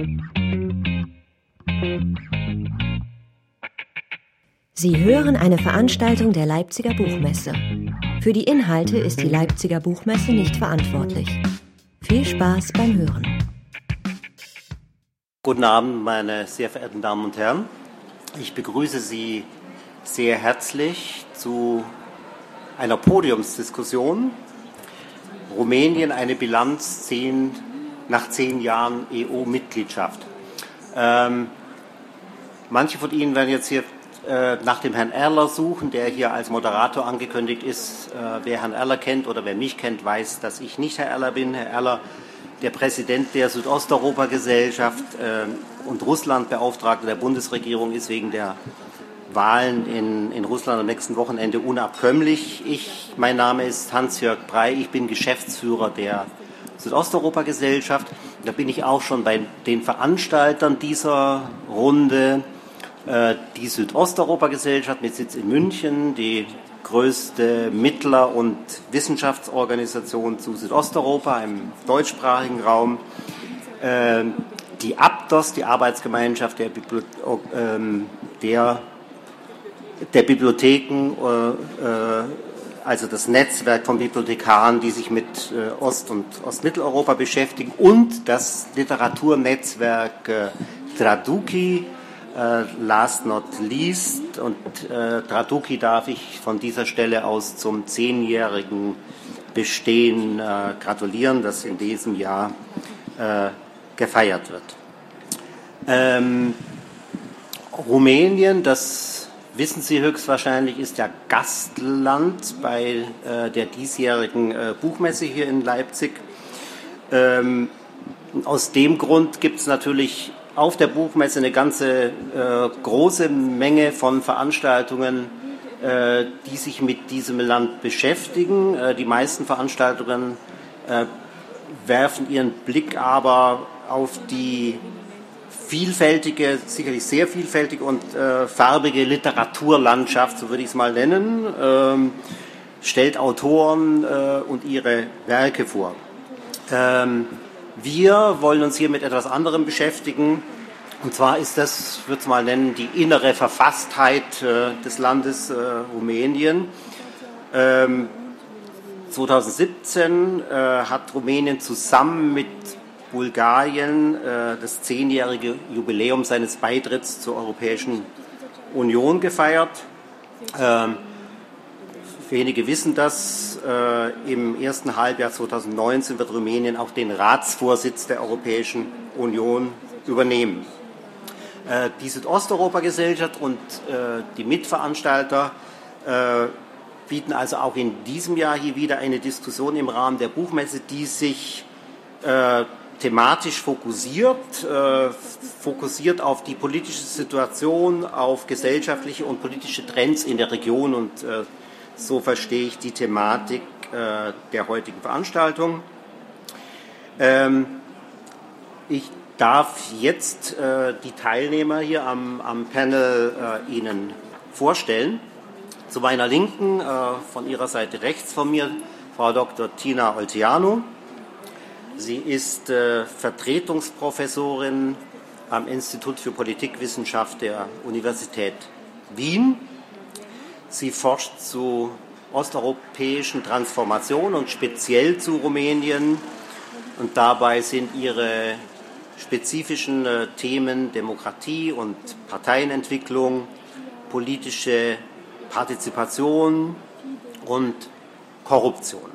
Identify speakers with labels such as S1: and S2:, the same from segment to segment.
S1: Sie hören eine Veranstaltung der Leipziger Buchmesse. Für die Inhalte ist die Leipziger Buchmesse nicht verantwortlich. Viel Spaß beim Hören.
S2: Guten Abend, meine sehr verehrten Damen und Herren. Ich begrüße Sie sehr herzlich zu einer Podiumsdiskussion. Rumänien, eine Bilanz nach 10 Jahren EU-Mitgliedschaft. Manche von Ihnen werden jetzt hier nach dem Herrn Erler suchen, der hier als Moderator angekündigt ist. Wer Herrn Erler kennt oder wer mich kennt, weiß, dass ich nicht Herr Erler bin. Herr Erler, der Präsident der Südosteuropa-Gesellschaft und Russland-Beauftragter der Bundesregierung, ist wegen der Wahlen in Russland am nächsten Wochenende unabkömmlich. Mein Name ist Hans-Jörg Brey, ich bin Geschäftsführer der Südosteuropa-Gesellschaft. Da bin ich auch schon bei den Veranstaltern dieser Runde. Die Südosteuropa-Gesellschaft mit Sitz in München, die größte Mittler- und Wissenschaftsorganisation zu Südosteuropa im deutschsprachigen Raum. Die ABDOS, die Arbeitsgemeinschaft der Bibliotheken, also das Netzwerk von Bibliothekaren, die sich mit Ost- und Ostmitteleuropa beschäftigen, und das Literaturnetzwerk Traduki, last not least. Und Traduki darf ich von dieser Stelle aus zum 10-jährigen Bestehen gratulieren, das in diesem Jahr gefeiert wird. Rumänien, das wissen Sie höchstwahrscheinlich, ist ja Gastland bei der diesjährigen Buchmesse hier in Leipzig. Aus dem Grund gibt es natürlich auf der Buchmesse eine ganze große Menge von Veranstaltungen, die sich mit diesem Land beschäftigen. Die meisten Veranstaltungen werfen ihren Blick aber auf die vielfältige, sicherlich sehr vielfältige und farbige Literaturlandschaft, so würde ich es mal nennen, stellt Autoren und ihre Werke vor. Wir wollen uns hier mit etwas anderem beschäftigen, und zwar ist das, ich würde es mal nennen, die innere Verfasstheit des Landes Rumänien. 2017 hat Rumänien zusammen mit Bulgarien das 10-jährige Jubiläum seines Beitritts zur Europäischen Union gefeiert. Wenige wissen das. Im ersten Halbjahr 2019 wird Rumänien auch den Ratsvorsitz der Europäischen Union übernehmen. Die Südosteuropa-Gesellschaft und die Mitveranstalter bieten also auch in diesem Jahr hier wieder eine Diskussion im Rahmen der Buchmesse, die sich thematisch fokussiert auf die politische Situation, auf gesellschaftliche und politische Trends in der Region, und so verstehe ich die Thematik der heutigen Veranstaltung. Ich darf jetzt die Teilnehmer hier am Panel Ihnen vorstellen. Zu meiner Linken, von Ihrer Seite rechts von mir, Frau Dr. Tina Olteanu. Sie ist Vertretungsprofessorin am Institut für Politikwissenschaft der Universität Wien. Sie forscht zu osteuropäischen Transformationen und speziell zu Rumänien. Und dabei sind ihre spezifischen Themen Demokratie und Parteienentwicklung, politische Partizipation und Korruption.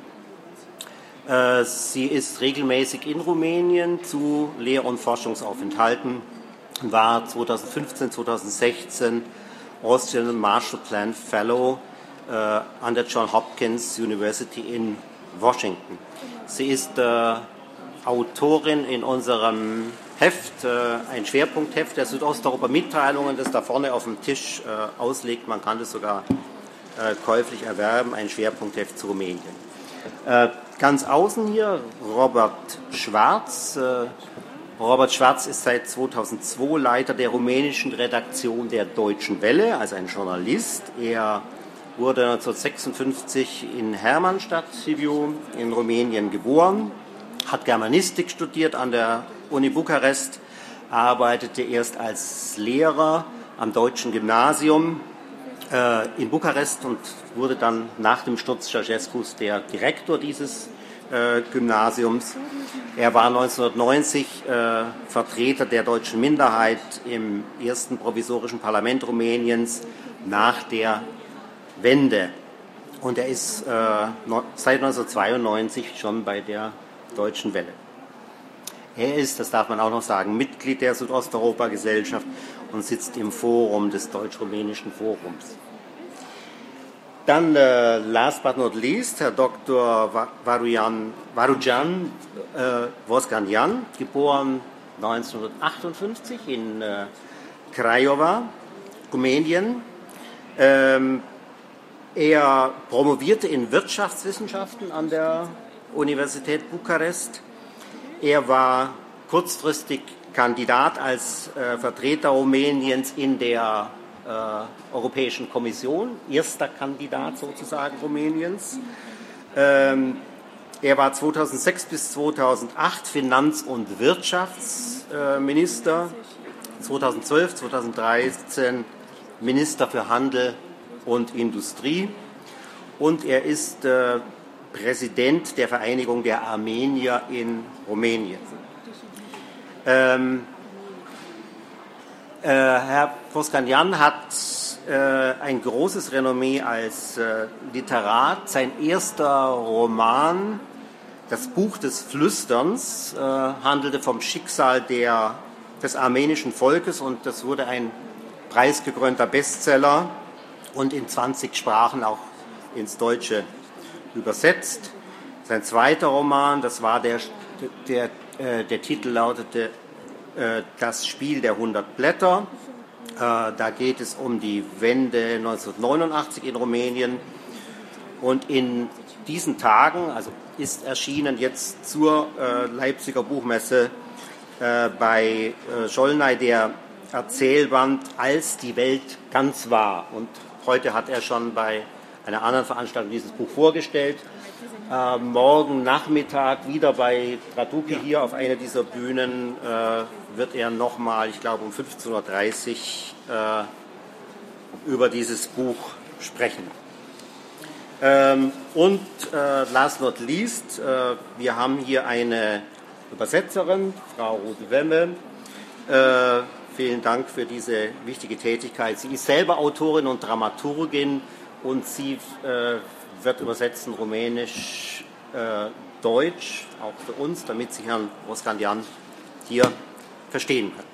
S2: Sie ist regelmäßig in Rumänien zu Lehr- und Forschungsaufenthalten und war 2015, 2016 Austrian Marshall Plan Fellow an der Johns Hopkins University in Washington. Sie ist Autorin in unserem Heft, ein Schwerpunktheft der Südosteuropa-Mitteilungen, das da vorne auf dem Tisch ausliegt. Man kann das sogar käuflich erwerben, ein Schwerpunktheft zu Rumänien. Ganz außen hier Robert Schwarz. Robert Schwarz ist seit 2002 Leiter der rumänischen Redaktion der Deutschen Welle, also ein Journalist. Er wurde 1956 in Hermannstadt, Sibiu, in Rumänien geboren, hat Germanistik studiert an der Uni Bukarest, arbeitete erst als Lehrer am Deutschen Gymnasium in Bukarest und wurde dann nach dem Sturz Ceausescus der Direktor dieses Gymnasiums. Er war 1990 Vertreter der deutschen Minderheit im ersten provisorischen Parlament Rumäniens nach der Wende. Und er ist seit 1992 schon bei der Deutschen Welle. Er ist, das darf man auch noch sagen, Mitglied der Südosteuropa-Gesellschaft und sitzt im Forum des Deutsch-Rumänischen Forums. Dann, last but not least, Herr Dr. Varujan Vosganjan, geboren 1958 in Craiova, Rumänien. Er promovierte in Wirtschaftswissenschaften an der Universität Bukarest. Er war kurzfristig Kandidat als Vertreter Rumäniens in der Europäischen Kommission, erster Kandidat sozusagen Rumäniens. Er war 2006 bis 2008 Finanz- und Wirtschaftsminister, 2012, 2013 Minister für Handel und Industrie und er ist Präsident der Vereinigung der Armenier in Rumänien. Herr Vosganjan hat ein großes Renommee als Literat. Sein erster Roman, Das Buch des Flüsterns, handelte vom Schicksal des armenischen Volkes und das wurde ein preisgekrönter Bestseller und in 20 Sprachen auch ins Deutsche übersetzt. Sein zweiter Roman, das war der Titel lautete Das Spiel der 100 Blätter. Da geht es um die Wende 1989 in Rumänien. Und in diesen Tagen, also ist erschienen jetzt zur Leipziger Buchmesse bei Schollnay der Erzählband Als die Welt ganz war. Und heute hat er schon bei einer anderen Veranstaltung dieses Buch vorgestellt. Morgen Nachmittag wieder bei Traduki hier auf einer dieser Bühnen wird er nochmal, ich glaube um 15.30 Uhr, über dieses Buch sprechen. Und last not least, wir haben hier eine Übersetzerin, Frau Ruth Wemme. Vielen Dank für diese wichtige Tätigkeit. Sie ist selber Autorin und Dramaturgin und sie wird übersetzen Rumänisch, Deutsch, auch für uns, damit Sie Herrn Vosganjan hier verstehen können.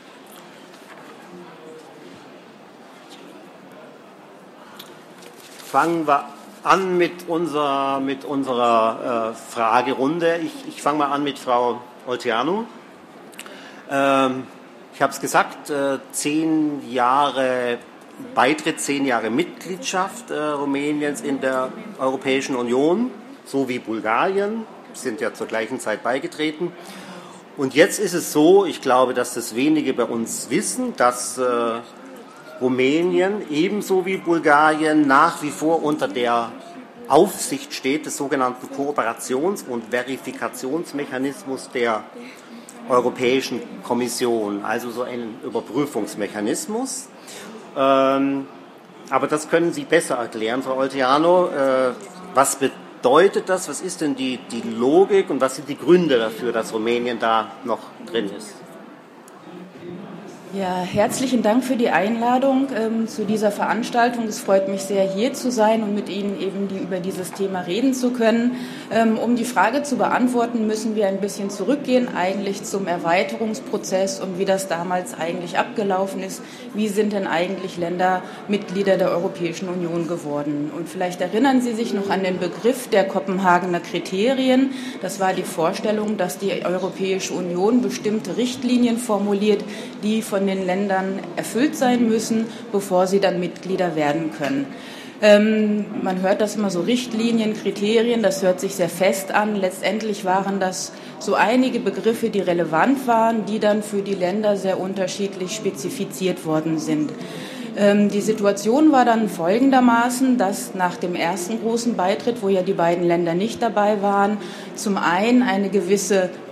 S2: Fangen wir an mit unserer Fragerunde. Ich fange mal an mit Frau Olteanu. Ich habe es gesagt, 10 Jahre Beitritt, 10 Jahre Mitgliedschaft Rumäniens in der Europäischen Union, so wie Bulgarien, sind ja zur gleichen Zeit beigetreten. Und jetzt ist es so, ich glaube, dass das wenige bei uns wissen, dass Rumänien ebenso wie Bulgarien nach wie vor unter der Aufsicht steht des sogenannten Kooperations- und Verifikationsmechanismus der Europäischen Kommission, also so einen Überprüfungsmechanismus. Aber das können Sie besser erklären, Frau Olteanu. Was bedeutet das? Was ist denn die Logik und was sind die Gründe dafür, dass Rumänien da noch drin ist?
S3: Ja, herzlichen Dank für die Einladung zu dieser Veranstaltung. Es freut mich sehr, hier zu sein und mit Ihnen eben über dieses Thema reden zu können. Um die Frage zu beantworten, müssen wir ein bisschen zurückgehen, eigentlich zum Erweiterungsprozess und wie das damals eigentlich abgelaufen ist. Wie sind denn eigentlich Länder Mitglieder der Europäischen Union geworden? Und vielleicht erinnern Sie sich noch an den Begriff der Kopenhagener Kriterien. Das war die Vorstellung, dass die Europäische Union bestimmte Richtlinien formuliert, die von den Ländern erfüllt sein müssen, bevor sie dann Mitglieder werden können. Man hört das immer so Richtlinien, Kriterien, das hört sich sehr fest an. Letztendlich waren das so einige Begriffe, die relevant waren, die dann für die Länder sehr unterschiedlich spezifiziert worden sind. Die Situation war dann folgendermaßen, dass nach dem ersten großen Beitritt, wo ja die beiden Länder nicht dabei waren, zum einen eine gewisse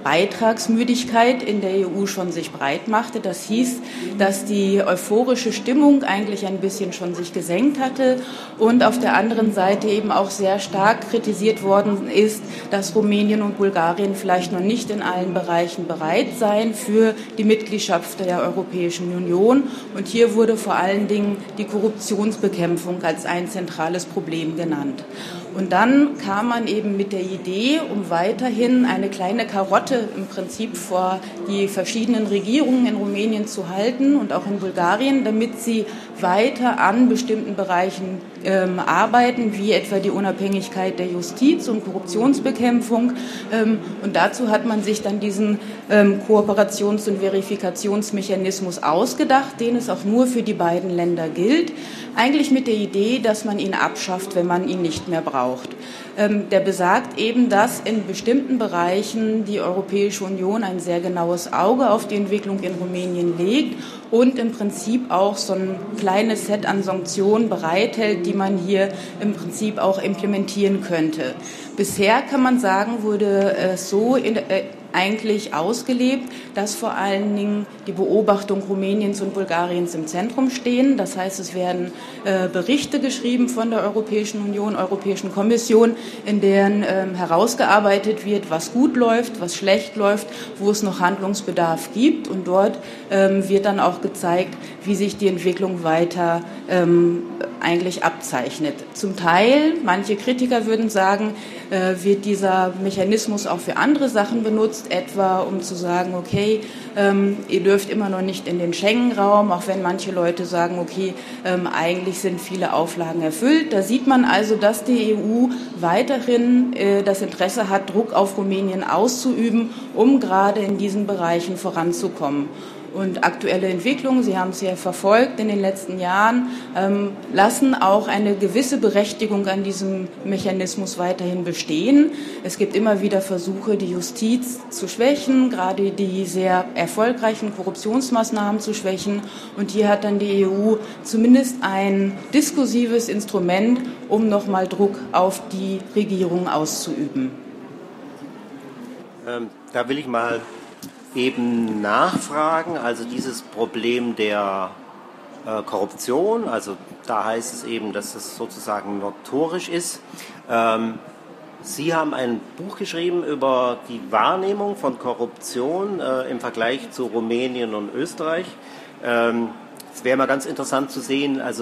S3: Beitragsmüdigkeit in der EU schon sich breit machte. Das hieß, dass die euphorische Stimmung eigentlich ein bisschen schon sich gesenkt hatte und auf der anderen Seite eben auch sehr stark kritisiert worden ist, dass Rumänien und Bulgarien vielleicht noch nicht in allen Bereichen bereit seien für die Mitgliedschaft der Europäischen Union. Und hier wurde vor allen Dingen die Korruptionsbekämpfung als ein zentrales Problem genannt. Und dann kam man eben mit der Idee, um weiterhin eine kleine Karotte im Prinzip vor die verschiedenen Regierungen in Rumänien zu halten und auch in Bulgarien, damit sie weiter an bestimmten Bereichen arbeiten, wie etwa die Unabhängigkeit der Justiz und Korruptionsbekämpfung. Und dazu hat man sich dann diesen Kooperations- und Verifikationsmechanismus ausgedacht, den es auch nur für die beiden Länder gilt. Eigentlich mit der Idee, dass man ihn abschafft, wenn man ihn nicht mehr braucht. Der besagt eben, dass in bestimmten Bereichen die Europäische Union ein sehr genaues Auge auf die Entwicklung in Rumänien legt und im Prinzip auch so ein kleines Set an Sanktionen bereithält, die man hier im Prinzip auch implementieren könnte. Bisher kann man sagen, wurde es so eigentlich ausgelebt, dass vor allen Dingen die Beobachtung Rumäniens und Bulgariens im Zentrum stehen. Das heißt, es werden Berichte geschrieben von der Europäischen Union, Europäischen Kommission, in denen herausgearbeitet wird, was gut läuft, was schlecht läuft, wo es noch Handlungsbedarf gibt. Und dort wird dann auch gezeigt, wie sich die Entwicklung weiter eigentlich abzeichnet. Zum Teil, manche Kritiker würden sagen, wird dieser Mechanismus auch für andere Sachen benutzt, etwa um zu sagen, okay, ihr dürft immer noch nicht in den Schengen-Raum, auch wenn manche Leute sagen, okay, eigentlich sind viele Auflagen erfüllt. Da sieht man also, dass die EU weiterhin das Interesse hat, Druck auf Rumänien auszuüben, um gerade in diesen Bereichen voranzukommen. Und aktuelle Entwicklungen, Sie haben es ja verfolgt in den letzten Jahren, lassen auch eine gewisse Berechtigung an diesem Mechanismus weiterhin bestehen. Es gibt immer wieder Versuche, die Justiz zu schwächen, gerade die sehr erfolgreichen Korruptionsmaßnahmen zu schwächen. Und hier hat dann die EU zumindest ein diskursives Instrument, um nochmal Druck auf die Regierung auszuüben.
S2: Da will ich mal eben nachfragen, also dieses Problem der Korruption, also da heißt es eben, dass es sozusagen notorisch ist. Sie haben ein Buch geschrieben über die Wahrnehmung von Korruption im Vergleich zu Rumänien und Österreich. Es wäre mal ganz interessant zu sehen, also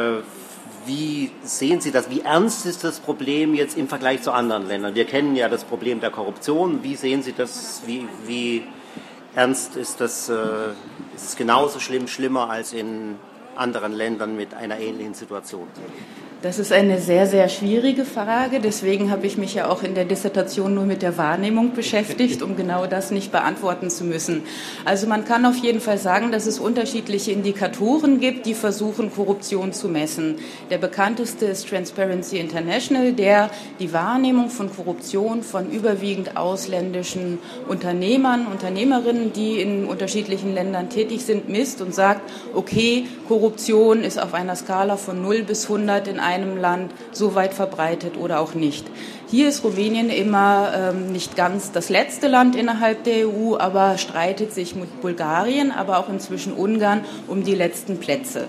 S2: wie sehen Sie das? Wie ernst ist das Problem jetzt im Vergleich zu anderen Ländern? Wir kennen ja das Problem der Korruption. Wie sehen Sie das? Wie ernst ist das? Ist es genauso schlimmer als in anderen Ländern mit einer ähnlichen Situation?
S3: Das ist eine sehr, sehr schwierige Frage. Deswegen habe ich mich ja auch in der Dissertation nur mit der Wahrnehmung beschäftigt, um genau das nicht beantworten zu müssen. Also man kann auf jeden Fall sagen, dass es unterschiedliche Indikatoren gibt, die versuchen, Korruption zu messen. Der bekannteste ist Transparency International, der die Wahrnehmung von Korruption von überwiegend ausländischen Unternehmern, Unternehmerinnen, die in unterschiedlichen Ländern tätig sind, misst und sagt, okay, Korruption ist auf einer Skala von 0 bis 100 in einem Land so weit verbreitet oder auch nicht. Hier ist Rumänien immer nicht ganz das letzte Land innerhalb der EU, aber streitet sich mit Bulgarien, aber auch inzwischen Ungarn um die letzten Plätze.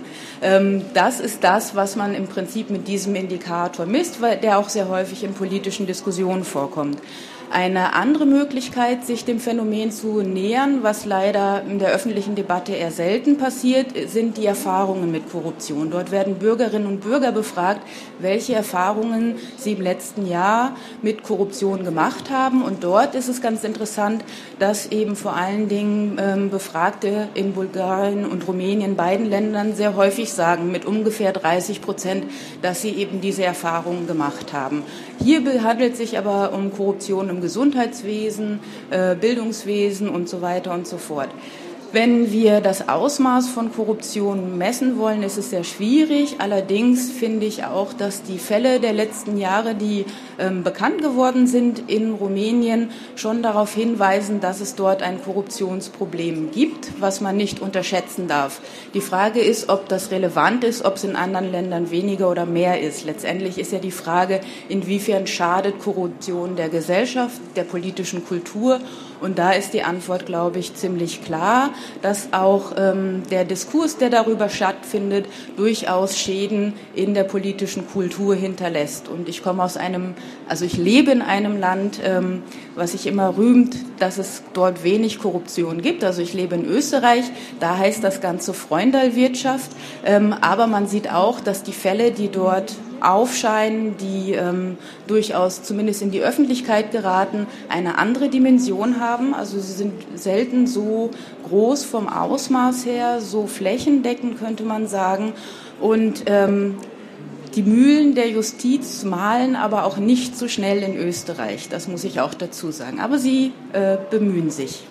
S3: Das ist das, was man im Prinzip mit diesem Indikator misst, weil der auch sehr häufig in politischen Diskussionen vorkommt. Eine andere Möglichkeit, sich dem Phänomen zu nähern, was leider in der öffentlichen Debatte eher selten passiert, sind die Erfahrungen mit Korruption. Dort werden Bürgerinnen und Bürger befragt, welche Erfahrungen sie im letzten Jahr mit Korruption gemacht haben. Und dort ist es ganz interessant, dass eben vor allen Dingen Befragte in Bulgarien und Rumänien, beiden Ländern, sehr häufig sagen, mit ungefähr 30%, dass sie eben diese Erfahrungen gemacht haben. Hier handelt es sich aber um Korruption im Gesundheitswesen, Bildungswesen und so weiter und so fort. Wenn wir das Ausmaß von Korruption messen wollen, ist es sehr schwierig. Allerdings finde ich auch, dass die Fälle der letzten Jahre, die bekannt geworden sind in Rumänien, schon darauf hinweisen, dass es dort ein Korruptionsproblem gibt, was man nicht unterschätzen darf. Die Frage ist, ob das relevant ist, ob es in anderen Ländern weniger oder mehr ist. Letztendlich ist ja die Frage, inwiefern schadet Korruption der Gesellschaft, der politischen Kultur Und da ist die Antwort, glaube ich, ziemlich klar, dass auch der Diskurs, der darüber stattfindet, durchaus Schäden in der politischen Kultur hinterlässt. Und ich komme ich lebe in einem Land, was sich immer rühmt, dass es dort wenig Korruption gibt. Also ich lebe in Österreich, da heißt das Ganze Freundalwirtschaft. Aber man sieht auch, dass die Fälle, die dort aufscheinen, die durchaus zumindest in die Öffentlichkeit geraten, eine andere Dimension haben. Also sie sind selten so groß vom Ausmaß her, so flächendeckend könnte man sagen. Und die Mühlen der Justiz mahlen aber auch nicht so schnell in Österreich, das muss ich auch dazu sagen. Aber sie bemühen sich.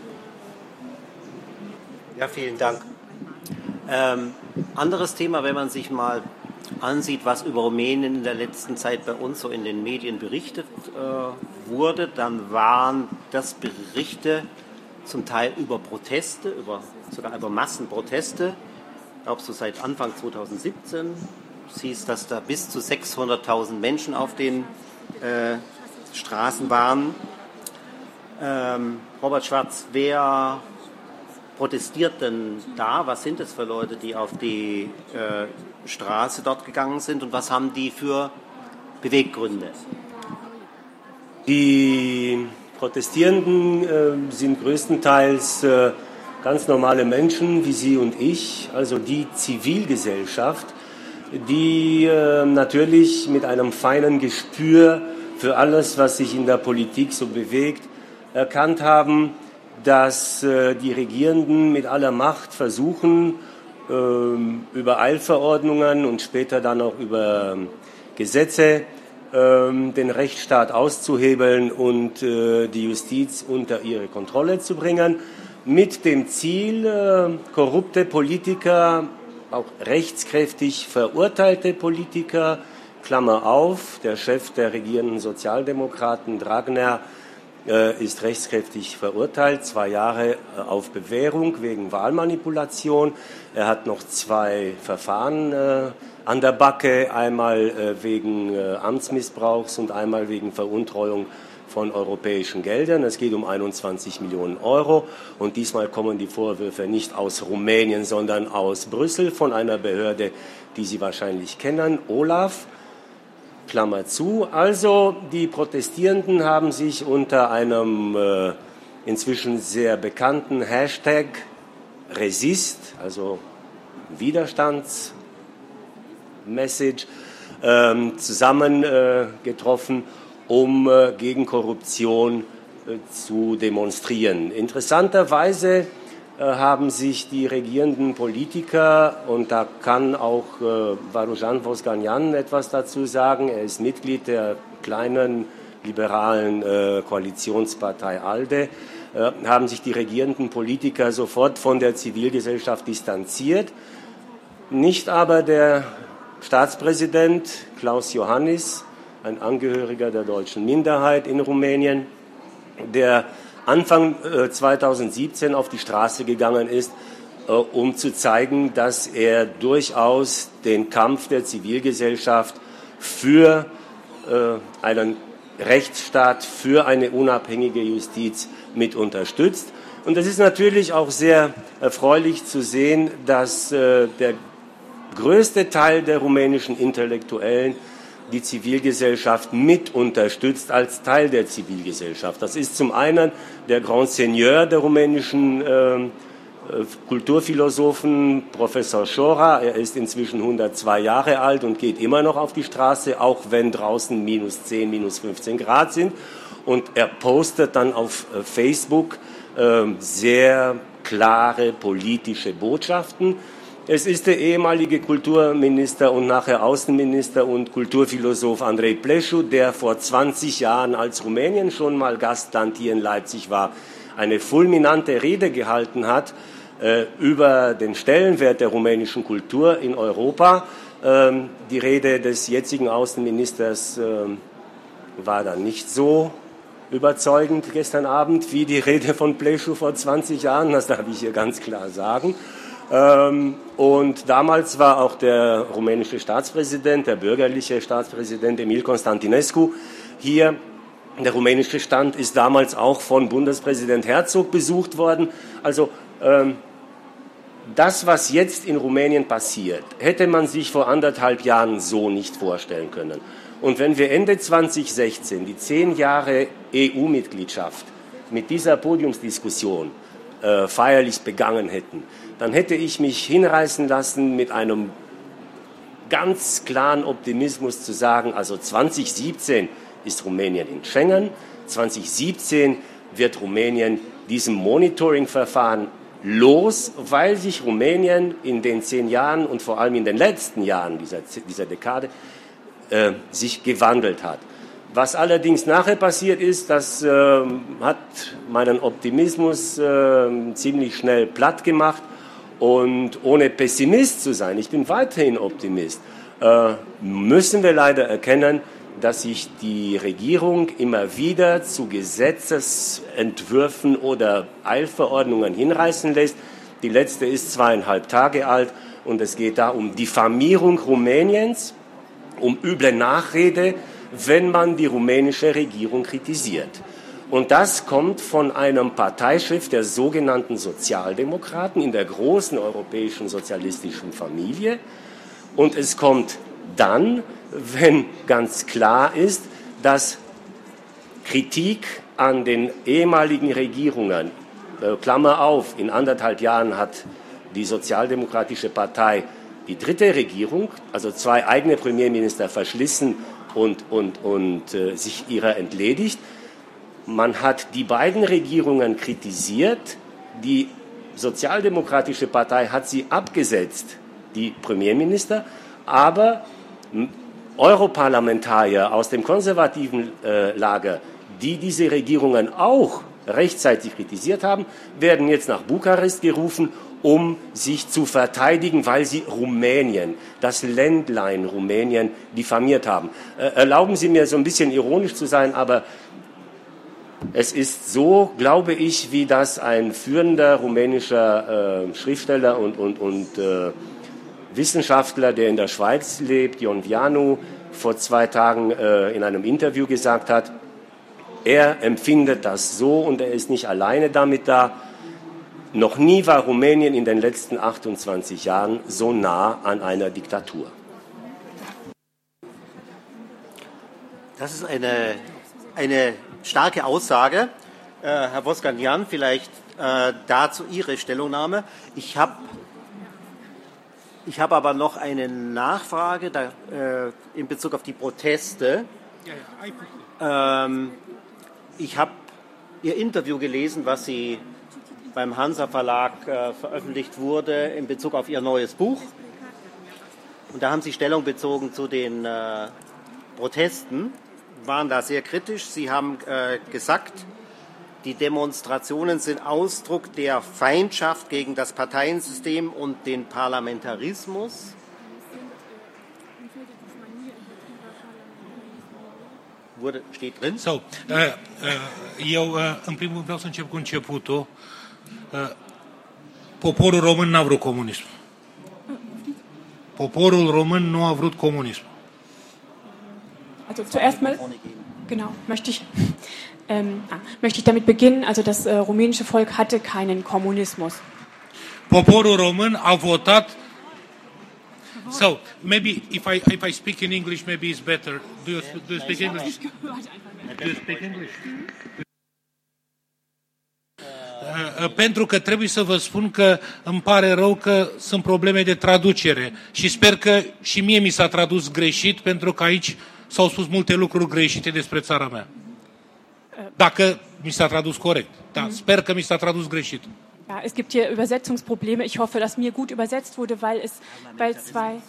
S2: Ja, vielen Dank. Anderes Thema, wenn man sich mal ansieht, was über Rumänien in der letzten Zeit bei uns so in den Medien berichtet wurde, dann waren das Berichte zum Teil über Proteste, sogar über Massenproteste. Ich glaube, so seit Anfang 2017 hieß, dass da bis zu 600.000 Menschen auf den Straßen waren. Robert Schwarz, wer protestiert denn da? Was sind es für Leute, die auf die Straße dort gegangen sind und was haben die für Beweggründe?
S4: Die Protestierenden sind größtenteils ganz normale Menschen wie Sie und ich, also die Zivilgesellschaft, die natürlich mit einem feinen Gespür für alles, was sich in der Politik so bewegt, erkannt haben, dass die Regierenden mit aller Macht versuchen, über Eilverordnungen und später dann auch über Gesetze den Rechtsstaat auszuhebeln und die Justiz unter ihre Kontrolle zu bringen, mit dem Ziel, korrupte Politiker, auch rechtskräftig verurteilte Politiker, Klammer auf, der Chef der regierenden Sozialdemokraten, Dragner, ist rechtskräftig verurteilt, 2 Jahre auf Bewährung wegen Wahlmanipulation. Er hat noch 2 Verfahren an der Backe, einmal wegen Amtsmissbrauchs und einmal wegen Veruntreuung von europäischen Geldern. Es geht um 21 Millionen Euro und diesmal kommen die Vorwürfe nicht aus Rumänien, sondern aus Brüssel von einer Behörde, die Sie wahrscheinlich kennen, OLAF. Klammer zu. Also die Protestierenden haben sich unter einem inzwischen sehr bekannten Hashtag Resist, also Widerstandsmessage, zusammengetroffen, um gegen Korruption zu demonstrieren. Interessanterweise haben sich die regierenden Politiker, und da kann auch Varujan Vosganyan etwas dazu sagen, er ist Mitglied der kleinen liberalen Koalitionspartei ALDE, haben sich die regierenden Politiker sofort von der Zivilgesellschaft distanziert. Nicht aber der Staatspräsident Klaus Iohannis, ein Angehöriger der deutschen Minderheit in Rumänien, der Anfang 2017 auf die Straße gegangen ist, um zu zeigen, dass er durchaus den Kampf der Zivilgesellschaft für einen Rechtsstaat, für eine unabhängige Justiz mit unterstützt. Und es ist natürlich auch sehr erfreulich zu sehen, dass der größte Teil der rumänischen Intellektuellen die Zivilgesellschaft mit unterstützt als Teil der Zivilgesellschaft. Das ist zum einen der Grand Seigneur der rumänischen Kulturphilosophen, Professor Șora. Er ist inzwischen 102 Jahre alt und geht immer noch auf die Straße, auch wenn draußen -10, -15 Grad sind. Und er postet dann auf Facebook sehr klare politische Botschaften. Es ist der ehemalige Kulturminister und nachher Außenminister und Kulturphilosoph Andrei Pleșu, der vor 20 Jahren, als Rumänien schon mal Gastland hier in Leipzig war, eine fulminante Rede gehalten hat über den Stellenwert der rumänischen Kultur in Europa. Die Rede des jetzigen Außenministers war dann nicht so überzeugend gestern Abend wie die Rede von Pleșu vor 20 Jahren, das darf ich hier ganz klar sagen. Und damals war auch der rumänische Staatspräsident, der bürgerliche Staatspräsident Emil Constantinescu hier Der rumänische Stand ist damals auch von Bundespräsident Herzog besucht worden. Also das, was jetzt in Rumänien passiert, hätte man sich vor 1,5 Jahren so nicht vorstellen können. Und wenn wir Ende 2016 die 10 Jahre EU-Mitgliedschaft mit dieser Podiumsdiskussion feierlich begangen hätten, dann hätte ich mich hinreißen lassen, mit einem ganz klaren Optimismus zu sagen, also 2017 ist Rumänien in Schengen, 2017 wird Rumänien diesem Monitoring-Verfahren los, weil sich Rumänien in den 10 Jahren und vor allem in den letzten Jahren dieser Dekade sich gewandelt hat. Was allerdings nachher passiert ist, das hat meinen Optimismus ziemlich schnell platt gemacht. Und ohne Pessimist zu sein, ich bin weiterhin Optimist, müssen wir leider erkennen, dass sich die Regierung immer wieder zu Gesetzesentwürfen oder Eilverordnungen hinreißen lässt. Die letzte ist 2,5 Tage alt und es geht da um Diffamierung Rumäniens, um üble Nachrede, wenn man die rumänische Regierung kritisiert. Und das kommt von einem Parteichef der sogenannten Sozialdemokraten in der großen europäischen sozialistischen Familie. Und es kommt dann, wenn ganz klar ist, dass Kritik an den ehemaligen Regierungen, Klammer auf, in 1,5 Jahren hat die Sozialdemokratische Partei die 3. Regierung, also 2 eigene Premierminister verschlissen und sich ihrer entledigt. Man hat die beiden Regierungen kritisiert, die Sozialdemokratische Partei hat sie abgesetzt, die Premierminister, aber Europarlamentarier aus dem konservativen Lager, die diese Regierungen auch rechtzeitig kritisiert haben, werden jetzt nach Bukarest gerufen, um sich zu verteidigen, weil sie Rumänien, das Ländlein Rumänien, diffamiert haben. Erlauben Sie mir so ein bisschen ironisch zu sein, aber es ist so, glaube ich, wie das ein führender rumänischer Schriftsteller und Wissenschaftler, der in der Schweiz lebt, Ion Vianu, vor 2 Tagen in einem Interview gesagt hat. Er empfindet das so und er ist nicht alleine damit da. Noch nie war Rumänien in den letzten 28 Jahren so nah an einer Diktatur.
S2: Das ist eine starke Aussage. Herr Voskanyan, vielleicht dazu Ihre Stellungnahme. Ich habe aber noch eine Nachfrage in Bezug auf die Proteste. Ich habe Ihr Interview gelesen, was Sie beim Hansa Verlag veröffentlicht wurde in Bezug auf Ihr neues Buch. Und da haben Sie Stellung bezogen zu den Protesten, waren da sehr kritisch. Sie haben gesagt, die Demonstrationen sind Ausdruck der Feindschaft gegen das Parteiensystem und den Parlamentarismus. Steht drin?
S5: Eu, în primul rând, vreau să încep cu începutul. Poporul român n-a vrut comunism. Poporul român nu a vrut comunism.
S6: Also zuerst mal, genau, möchte ich damit beginnen, also das rumänische Volk hatte keinen Kommunismus.
S5: Poporul român a votat. So, maybe if I speak in English, maybe it's better. Do you speak English? Do you speak English? Pentru că trebuie să vă spun că îmi pare rău că sunt probleme de traducere și sper că și mie mi s-a tradus greșit, pentru că aici s-au spus multe lucruri greșite despre țara mea. Dacă mi s-a tradus corect. Da, sper că mi s-a tradus greșit.
S6: Ja, es gibt hier Übersetzungsprobleme. Ich hoffe, dass mir gut übersetzt wurde, weil zwei...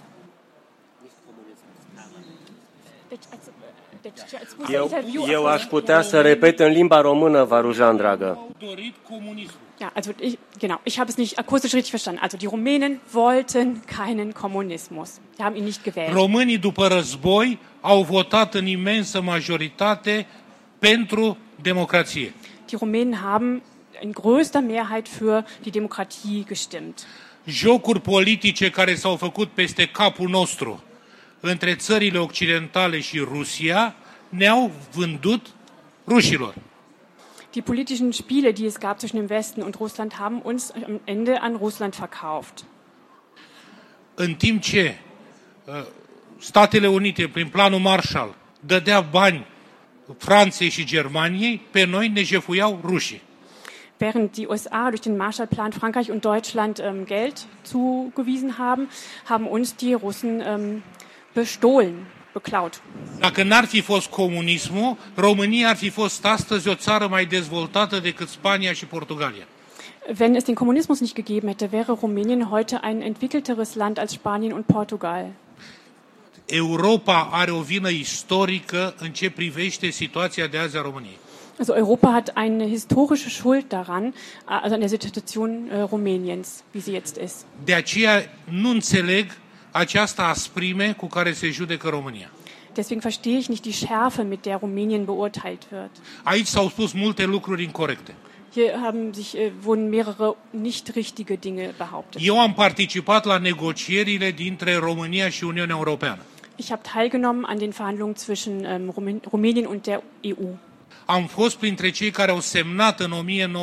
S4: Eu aș putea să repet în limba română, Varujan, dragă.
S6: Ja, also ich habe es nicht akustisch richtig verstanden. Also die Rumänen wollten keinen Kommunismus. Die haben ihn nicht gewählt.
S5: Românii după război au votat în imensă majoritate pentru democrație.
S6: Die Rumänen haben in größter Mehrheit für die Demokratie gestimmt.
S5: Jocuri politice care s-au făcut peste capul nostru între țările occidentale și Rusia ne-au vândut rușilor.
S6: Die politischen Spiele, die es gab zwischen dem Westen und Russland, haben uns am Ende an Russland verkauft.
S5: În timp ce Statele Unite, prin planul Marshall, dădea bani Franței și Germaniei, pe noi ne jefuiau rușii.
S6: Während die USA durch den Marshallplan Frankreich und Deutschland Geld zugewiesen haben, haben uns die Russen bestohlen, beklaut.
S5: Dacă n-ar fi fost comunismul, România ar fi fost astăzi o țară mai dezvoltată decât Spania și Portugalia.
S6: Wenn es den Kommunismus nicht gegeben hätte, wäre Rumänien heute ein entwickelteres Land als Spanien und Portugal.
S5: Europa are o vină istorică în ce privește situația de azi a României.
S6: Also Europa hat eine historische Schuld daran, also an der Situation Rumäniens, wie sie jetzt ist.
S5: De aceea nu înțeleg această asprime cu care se judecă România.
S6: Deswegen verstehe ich nicht die Schärfe, mit der Rumänien beurteilt wird.
S5: Aici s-au spus multe lucruri incorecte.
S6: Hier wurden mehrere nicht richtige Dinge behauptet.
S5: Eu am participat la negocierile dintre România și Uniunea Europeană.
S6: Ich habe teilgenommen an den Verhandlungen zwischen Rumänien und der EU.
S5: Am fost printre cei care au semnat în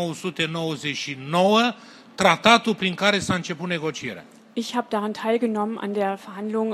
S5: 1999 tratatul prin care s-a început negocierea.
S6: Ich habe daran teilgenommen an der Verhandlung,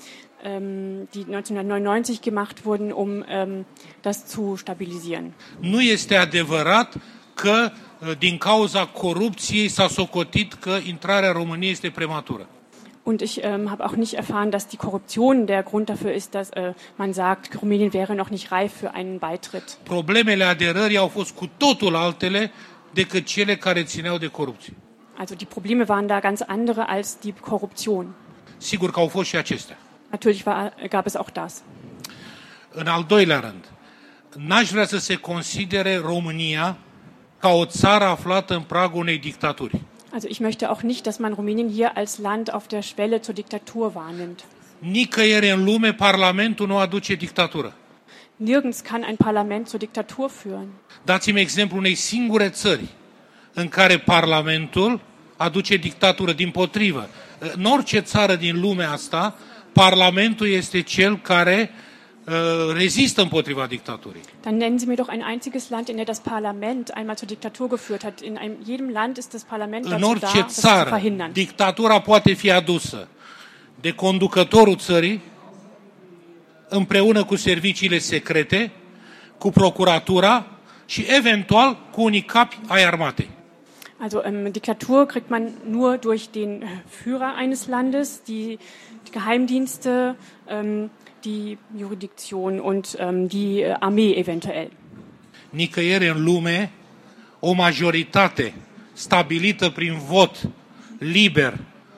S6: die 1999 gemacht wurden, um das zu stabilisieren.
S5: Nu este adevărat că din cauza corupției s-a socotit că intrarea României este prematură.
S6: Und ich habe auch nicht erfahren, dass die Korruption der Grund dafür ist, dass man sagt, Rumänien wäre noch nicht reif für einen Beitritt.
S5: Problemele aderării au fost cu totul altele decât cele care țineau de corupție.
S6: Also die Probleme waren da ganz andere als die Korruption.
S5: Sigur că au fost și acestea.
S6: Natürlich gab es auch das.
S5: În al doilea rând, n-aș vrea să se considere România ca o țară aflată în pragul unei dictaturi.
S6: Also ich möchte auch nicht, dass man Rumänien hier als Land auf der Schwelle zur Diktatur wahrnimmt.
S5: Nicăieri în lume Parlamentul nu aduce dictatură.
S6: Nirgends kann ein Parlament zur Diktatur führen.
S5: Dați-mi exemplu unei singure țări în care Parlamentul aduce dictatură. Dimpotrivă, în orice țară din lumea asta, Parlamentul este cel care rezistă împotriva dictaturii.
S6: Dann nennen Sie mir doch ein einziges Land, in dem das Parlament einmal zur Diktatur geführt hat. In jedem Land ist das Parlament dazu da, das zu verhindern.
S5: Dictatura poate fi adusă de conducătorul țării împreună cu serviciile secrete, cu procuratura și eventual cu unii capi ai armatei.
S6: Also Diktatur kriegt man nur durch den Führer eines Landes, die Geheimdienste, die Jurisdiktion und die Armee eventuell.
S5: Nicăieri în lume o majoritate stabilită prin vot liber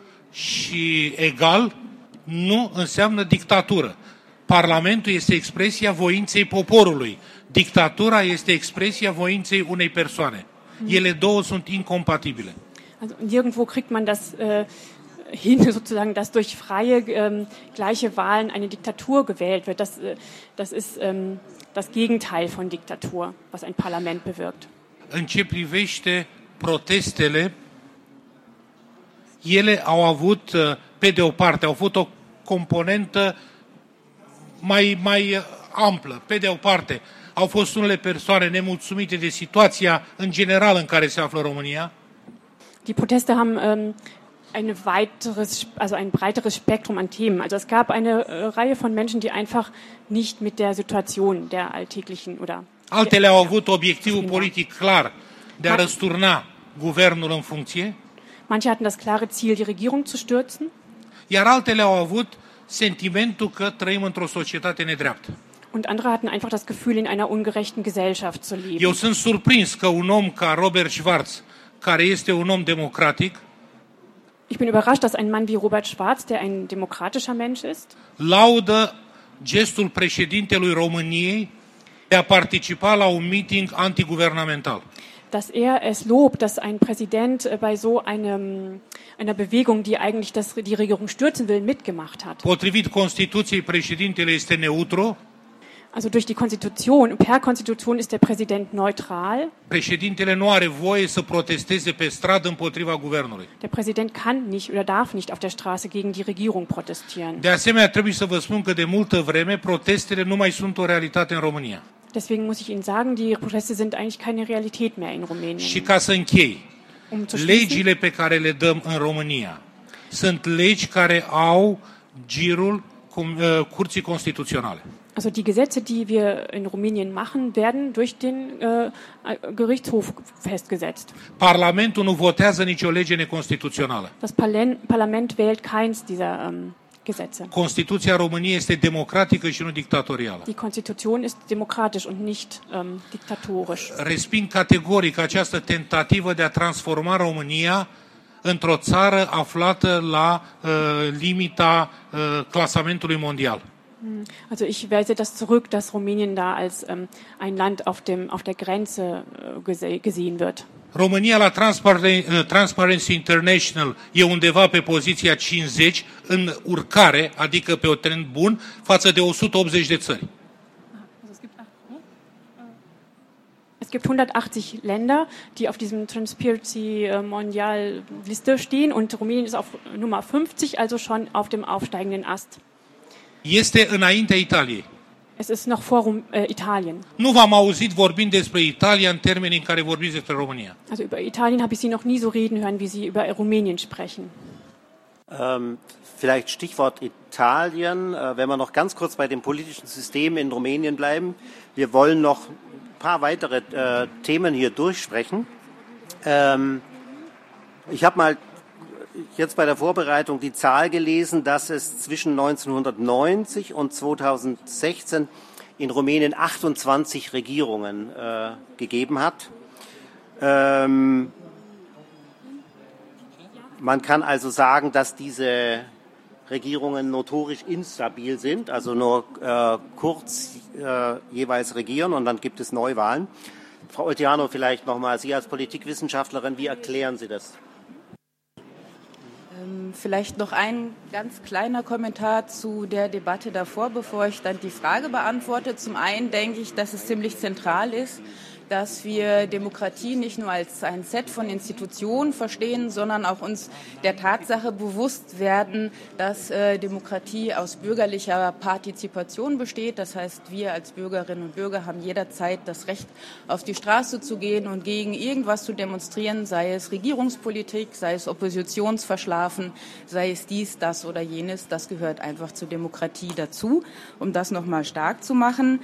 S5: și egal nu înseamnă dictatură. Parlamentul este expresia voinței poporului. Dictatura este expresia voinței unei persoane. Ele două sunt incompatibile.
S6: Also nirgendwo kriegt man das hin, sozusagen, dass durch freie, gleiche Wahlen eine Diktatur gewählt wird. Das ist das Gegenteil von Diktatur, was ein Parlament bewirkt.
S5: În ce privește protestele, ele au avut, pe de o parte, au avut o componentă mai amplă. Pe de o parte, au fost unele persoane nemulțumite de situația în general în care se află România.
S6: Die Proteste haben ein breiteres Spektrum an Themen. Also es gab eine Reihe von Menschen, die einfach nicht mit der Situation der alltäglichen oder
S5: altele au avut obiectivul politic clar de a răsturna guvernul în funcție.
S6: Manche hatten das klare Ziel, die Regierung zu stürzen.
S5: Iar altele au avut sentimentul că trăim într-o societate nedreaptă.
S6: Und andere hatten einfach das Gefühl, in einer ungerechten Gesellschaft zu leben.
S5: Eu sunt surprins că un om ca Robert Schwarz, care este un om democratic,
S6: ich bin überrascht, dass ein Mann wie Robert Schwarz, der ein demokratischer Mensch ist,
S5: laudă gestul președintelui României de a participa la un meeting antiguvernamental.
S6: Dass es lobt, dass ein Präsident bei so einer Bewegung, die eigentlich die Regierung stürzen will, mitgemacht hat.
S5: Potrivit Constituției, președintele este neutru.
S6: Also durch die Konstitution, per Konstitution ist der Präsident neutral.
S5: Președintele nu are voie să protesteze pe stradă împotriva guvernului.
S6: Der Präsident kann nicht oder darf nicht auf der Straße gegen die Regierung protestieren.
S5: De asemenea, trebuie să vă spun că de multă vreme protestele nu mai sunt o realitate în România.
S6: Deswegen muss ich Ihnen sagen, die Proteste sind eigentlich keine Realität mehr in Rumänien.
S5: Și ca să închei, legile pe care le dăm în România sunt legi care au girul Curții Constituționale.
S6: Also die Gesetze, die wir in Rumänien machen, werden durch den Gerichtshof festgesetzt.
S5: Parlamentul nu votează nicio lege neconstituțională.
S6: Das Parlament wählt keins dieser Gesetze.
S5: Constituția României este democratică și nu dictatorială.
S6: Die Konstitution ist demokratisch und nicht diktatorisch.
S5: Resping categoric această tentativă de a transforma România într-o țară aflată la limita clasamentului mondial.
S6: Also ich weise das zurück, dass Rumänien da als ein Land auf der Grenze gesehen wird.
S5: România la Transparency International e undeva pe poziția 50 în urcare, adică pe un trend bun, față de 180 de țări.
S6: Es gibt 180 Länder, die auf diesem Transparency Mondial Liste stehen und Rumänien ist auf Nummer 50, also schon auf dem aufsteigenden Ast.
S5: Este înaintea Italiei.
S6: Es ist noch vor Italien.
S5: Nu v-am auzit vorbind despre Italia în termenii în care vorbiți despre România.
S6: Also über Italien habe ich Sie noch nie so reden hören, wie Sie über Rumänien sprechen.
S2: Vielleicht Stichwort Italien, wenn wir noch ganz kurz bei dem politischen System in Rumänien bleiben. Wir wollen noch ein paar weitere Themen hier durchsprechen. Ich habe mal jetzt bei der Vorbereitung die Zahl gelesen, dass es zwischen 1990 und 2016 in Rumänien 28 Regierungen gegeben hat. Man kann also sagen, dass diese Regierungen notorisch instabil sind, also nur kurz jeweils regieren und dann gibt es Neuwahlen. Frau Olteanu, vielleicht nochmal, Sie als Politikwissenschaftlerin, wie erklären Sie das?
S3: Vielleicht noch ein ganz kleiner Kommentar zu der Debatte davor, bevor ich dann die Frage beantworte. Zum einen denke ich, dass es ziemlich zentral ist, dass wir Demokratie nicht nur als ein Set von Institutionen verstehen, sondern auch uns der Tatsache bewusst werden, dass Demokratie aus bürgerlicher Partizipation besteht. Das heißt, wir als Bürgerinnen und Bürger haben jederzeit das Recht, auf die Straße zu gehen und gegen irgendwas zu demonstrieren, sei es Regierungspolitik, sei es Oppositionsverschlafen, sei es dies, das oder jenes. Das gehört einfach zur Demokratie dazu, um das nochmal stark zu machen.